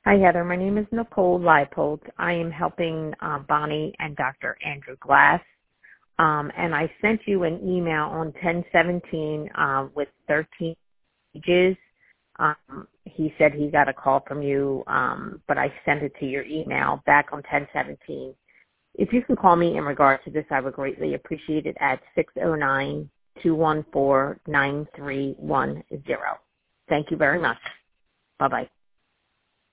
Hi, Heather. My name is Nicole Leipold. I am helping Bonnie and Dr. Andrew Glass. And I sent you an email on 1017 with 13 pages. He said he got a call from you, but I sent it to your email back on 1017. If you can call me in regard to this, I would greatly appreciate it at 609-214-9310. Thank you very much. Bye-bye.